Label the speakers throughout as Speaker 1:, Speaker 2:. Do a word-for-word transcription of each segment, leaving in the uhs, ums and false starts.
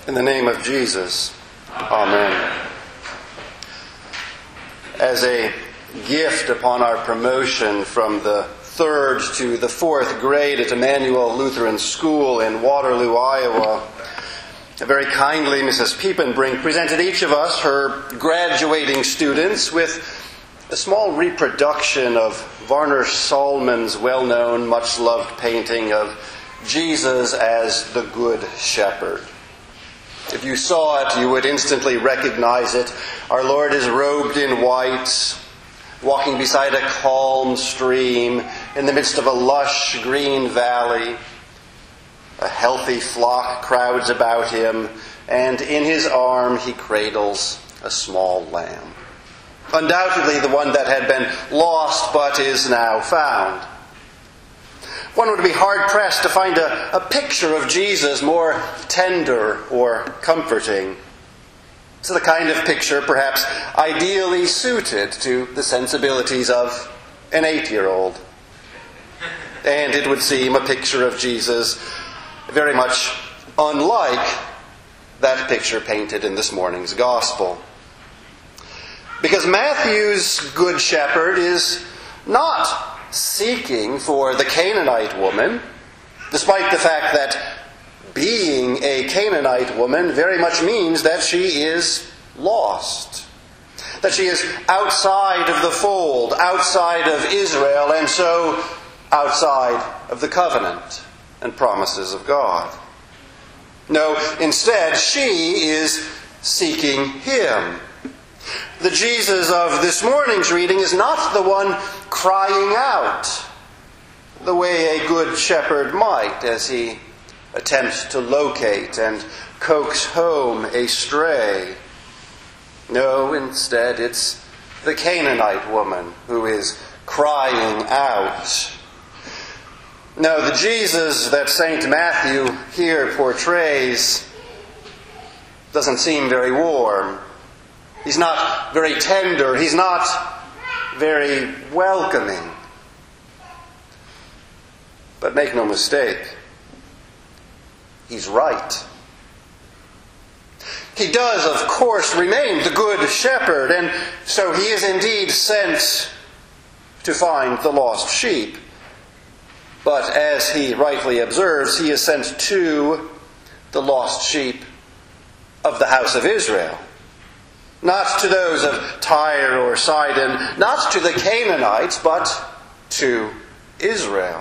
Speaker 1: In the name of Jesus, Amen. As a gift upon our promotion from the third to the fourth grade at Emmanuel Lutheran School in Waterloo, Iowa, very kindly Missus Piepenbrink presented each of us, her graduating students, with a small reproduction of Warner Salman's well-known, much-loved painting of Jesus as the Good Shepherd. If you saw it, you would instantly recognize it. Our Lord is robed in white, walking beside a calm stream in the midst of a lush green valley. A healthy flock crowds about him, and in his arm he cradles a small lamb. Undoubtedly the one that had been lost but is now found. One would be hard-pressed to find a, a picture of Jesus more tender or comforting. It's the kind of picture perhaps ideally suited to the sensibilities of an eight-year-old. And it would seem a picture of Jesus very much unlike that picture painted in this morning's Gospel. Because Matthew's Good Shepherd is not seeking for the Canaanite woman, despite the fact that being a Canaanite woman very much means that she is lost, that she is outside of the fold, outside of Israel, and so outside of the covenant and promises of God. No, instead, she is seeking him. The Jesus of this morning's reading is not the one crying out the way a good shepherd might as he attempts to locate and coax home a stray. No, instead it's the Canaanite woman who is crying out. No, the Jesus that Saint Matthew here portrays doesn't seem very warm. He's not very tender. He's not very welcoming. But make no mistake, he's right. He does, of course, remain the Good Shepherd, and so he is indeed sent to find the lost sheep. But as he rightly observes, he is sent to the lost sheep of the house of Israel. Not to those of Tyre or Sidon, not to the Canaanites, but to Israel.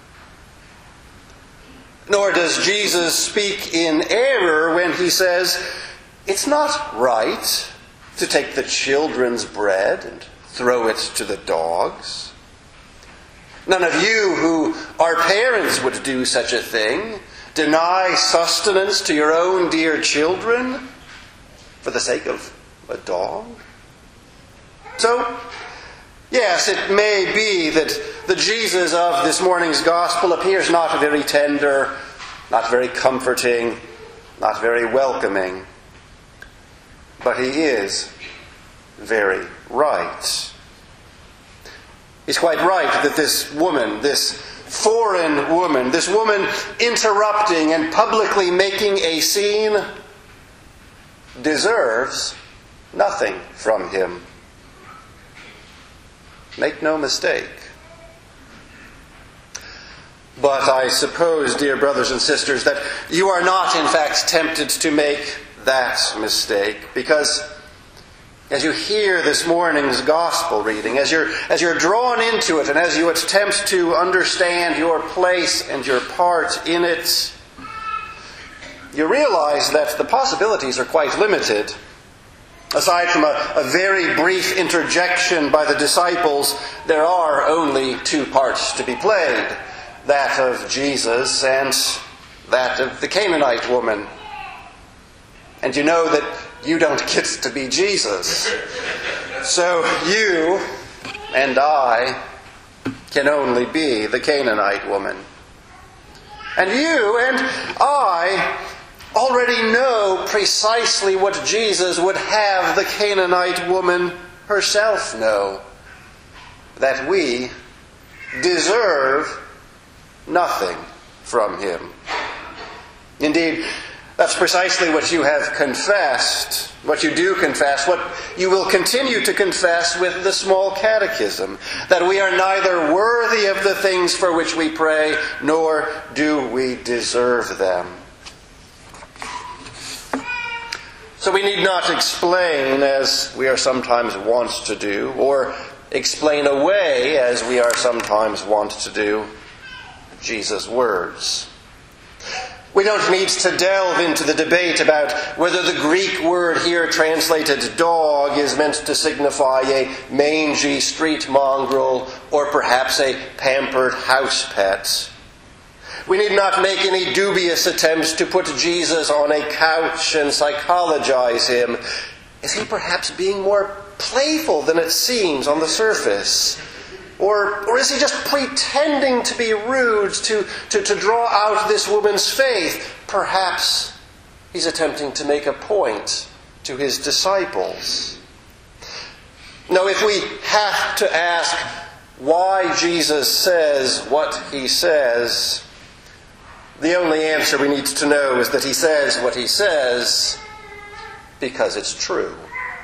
Speaker 1: Nor does Jesus speak in error when he says, it's not right to take the children's bread and throw it to the dogs. None of you who are parents would do such a thing. Deny sustenance to your own dear children for the sake of a dog? So, yes, it may be that the Jesus of this morning's Gospel appears not very tender, not very comforting, not very welcoming. But he is very right. He's quite right that this woman, this foreign woman, this woman interrupting and publicly making a scene, deserves nothing from him. Make no mistake. But I suppose, dear brothers and sisters, that you are not in fact tempted to make that mistake, because as you hear this morning's Gospel reading, as you're, as you're drawn into it, and as you attempt to understand your place and your part in it, you realize that the possibilities are quite limited. Aside from a, a very brief interjection by the disciples, there are only two parts to be played. That of Jesus and that of the Canaanite woman. And you know that you don't get to be Jesus. So you and I can only be the Canaanite woman. And you and I already know precisely what Jesus would have the Canaanite woman herself know. That we deserve nothing from him. Indeed, That's precisely what you have confessed, what you do confess, what you will continue to confess with the small catechism, that we are neither worthy of the things for which we pray, nor do we deserve them. So we need not explain, as we are sometimes wont to do, or explain away, as we are sometimes wont to do, Jesus' words. We don't need to delve into the debate about whether the Greek word here translated dog is meant to signify a mangy street mongrel or perhaps a pampered house pet. We need not make any dubious attempts to put Jesus on a couch and psychologize him. Is he perhaps being more playful than it seems on the surface? Or, or is he just pretending to be rude to, to, to draw out this woman's faith? Perhaps he's attempting to make a point to his disciples. No, if we have to ask why Jesus says what he says, the only answer we need to know is that he says what he says because it's true.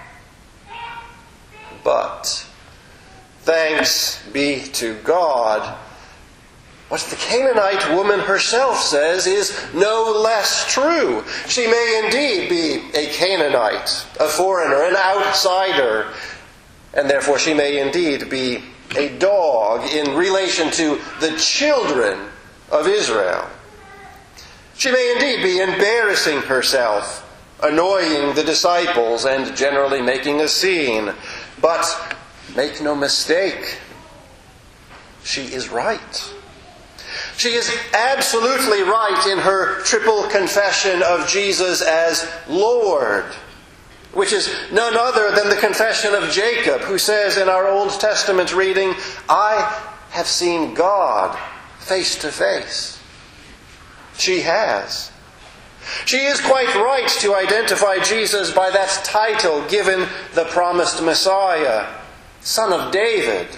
Speaker 1: But thanks be to God, what the Canaanite woman herself says is no less true. She may indeed be a Canaanite, a foreigner, an outsider, and therefore she may indeed be a dog in relation to the children of Israel. She may indeed be embarrassing herself, annoying the disciples, and generally making a scene. But make no mistake, she is right. She is absolutely right in her triple confession of Jesus as Lord, which is none other than the confession of Jacob, who says in our Old Testament reading, I have seen God face to face. She has. She is quite right to identify Jesus by that title given the promised Messiah, Son of David.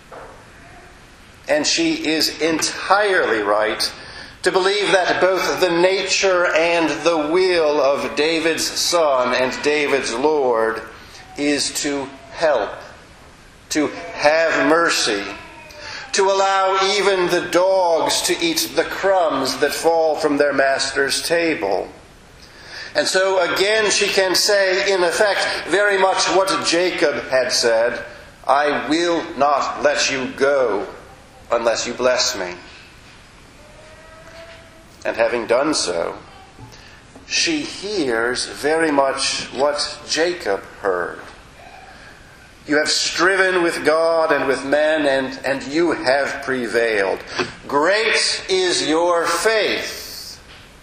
Speaker 1: And she is entirely right to believe that both the nature and the will of David's Son and David's Lord is to help, to have mercy, to allow even the dogs to eat the crumbs that fall from their master's table. And so again she can say, in effect, very much what Jacob had said, I will not let you go unless you bless me. And having done so, she hears very much what Jacob heard. You have striven with God and with men, and, and you have prevailed. Great is your faith.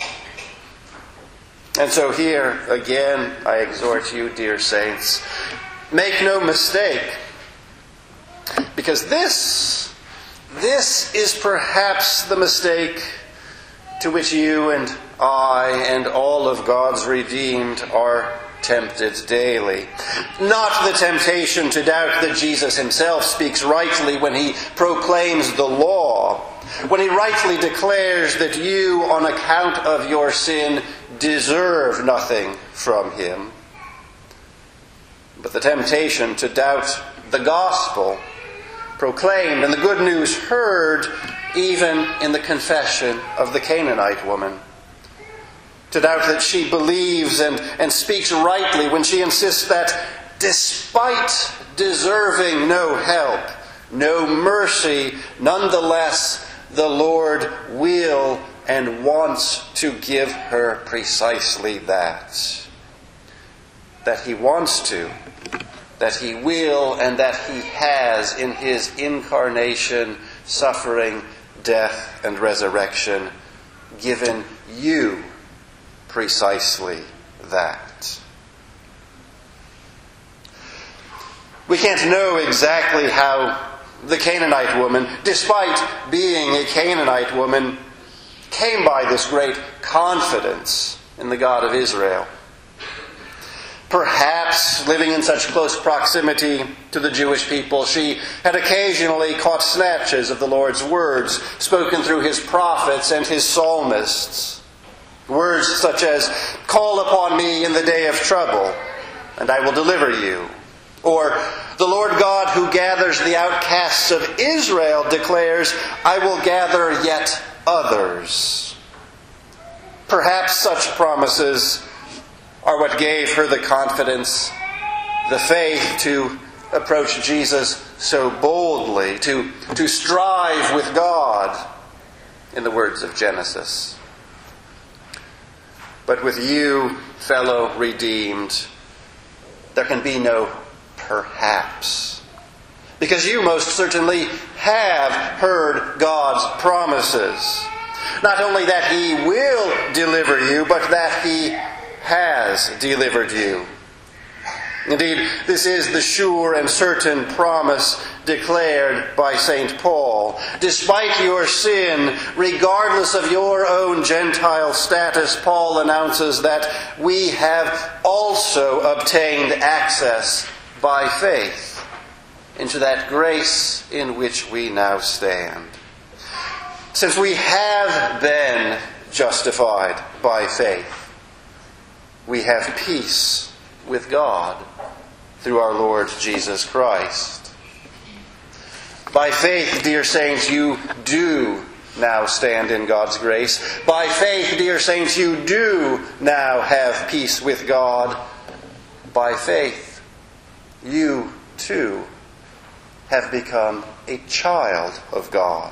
Speaker 1: And so here, again, I exhort you, dear saints, make no mistake, because this, this is perhaps the mistake to which you and I and all of God's redeemed are tempted daily. Not the temptation to doubt that Jesus himself speaks rightly when he proclaims the law, when he rightly declares that you, on account of your sin, deserve nothing from him. But the temptation to doubt the gospel proclaimed and the good news heard even in the confession of the Canaanite woman. To doubt that she believes and, and speaks rightly when she insists that despite deserving no help, no mercy, nonetheless the Lord will and wants to give her precisely that. That he wants to, that he will, and that he has in his incarnation, suffering, death, and resurrection, given you precisely that. We can't know exactly how the Canaanite woman, despite being a Canaanite woman, came by this great confidence in the God of Israel. Perhaps, living in such close proximity to the Jewish people, she had occasionally caught snatches of the Lord's words spoken through his prophets and his psalmists. Words such as, "Call upon me in the day of trouble, and I will deliver you." Or, "The Lord God who gathers the outcasts of Israel declares, I will gather yet others." Perhaps such promises are what gave her the confidence, the faith to approach Jesus so boldly, to, to strive with God, in the words of Genesis. But with you, fellow redeemed, there can be no perhaps. Because you most certainly have heard God's promises. Not only that He will deliver you, but that He has delivered you. Indeed, this is the sure and certain promise declared by Saint Paul. Despite your sin, regardless of your own Gentile status, Paul announces that we have also obtained access by faith into that grace in which we now stand. Since we have been justified by faith, we have peace with God through our Lord Jesus Christ. By faith, dear saints, you do now stand in God's grace. By faith, dear saints, you do now have peace with God. By faith, you too have become a child of God.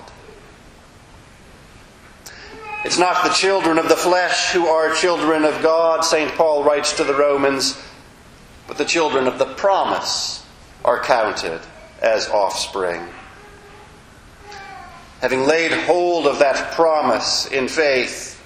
Speaker 1: It's not the children of the flesh who are children of God, Saint Paul writes to the Romans, but the children of the promise are counted as offspring. Having laid hold of that promise in faith,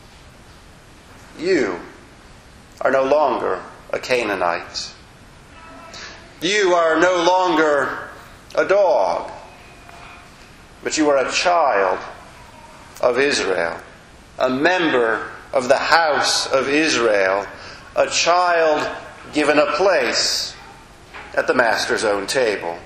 Speaker 1: you are no longer a Canaanite. You are no longer a dog, but you are a child of Israel, a member of the house of Israel, a child given a place at the Master's own table.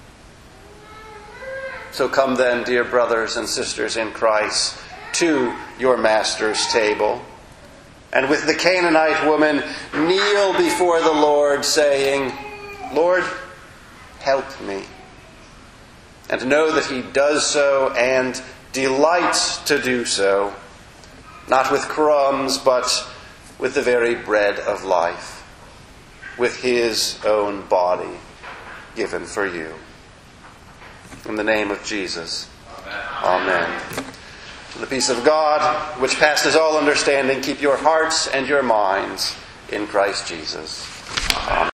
Speaker 1: So come then, dear brothers and sisters in Christ, to your Master's table, and with the Canaanite woman, kneel before the Lord, saying, Lord, help me. And know that He does so and delights to do so, not with crumbs, but with the very bread of life, with His own body given for you. In the name of Jesus, Amen. Amen. The peace of God, which passes all understanding, keep your hearts and your minds in Christ Jesus. Amen.